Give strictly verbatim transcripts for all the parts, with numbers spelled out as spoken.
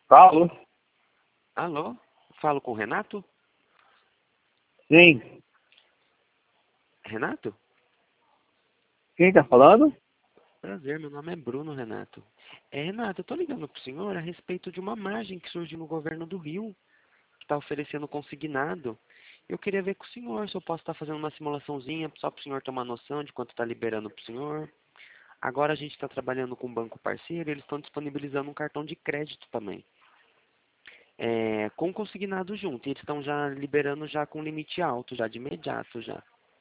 Alô? Alô? Falo com o Renato? Sim. Renato? Quem tá falando? Prazer, meu nome é Bruno, Renato. É, Renato, eu tô ligando pro senhor a respeito de uma margem que surgiu no governo do Rio, que está oferecendo consignado. Eu queria ver com o senhor se eu posso estar fazendo uma simulaçãozinha, só para o senhor ter uma noção de quanto está liberando pro senhor. Agora a gente está trabalhando com um banco parceiro e eles estão disponibilizando um cartão de crédito também. É, com consignado junto, e eles estão já liberando já com limite alto, já de imediato já.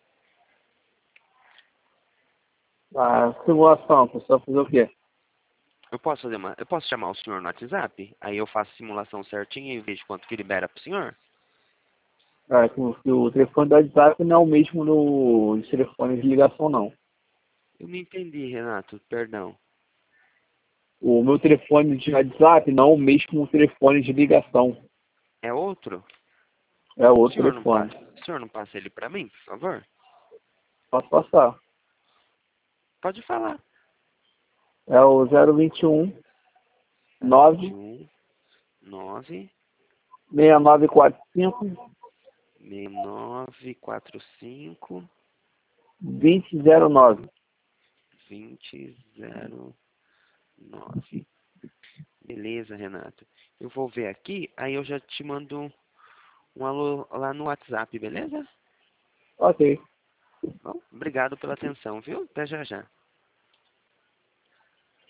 A simulação, pessoal fazer o quê? Eu posso fazer uma, eu posso chamar o senhor no WhatsApp? Aí eu faço a simulação certinha e vejo quanto que libera pro senhor? É, que o, que o telefone do WhatsApp não é o mesmo no dos telefones de ligação, não. Eu não entendi, Renato, perdão. O meu telefone de WhatsApp não é o mesmo telefone de ligação. É outro? É O outro senhor não telefone. passa, o senhor não passa ele pra mim, por favor? Posso passar. Pode falar. É o zero vinte e um, vinte e nove, um, nove, seis nove quatro cinco, seis nove quatro cinco, dois zero zero nove. vinte zero nove. Beleza, Renato. Eu vou ver aqui, aí eu já te mando um alô lá no WhatsApp, beleza? Ok. Bom, obrigado pela atenção, viu? Até já já.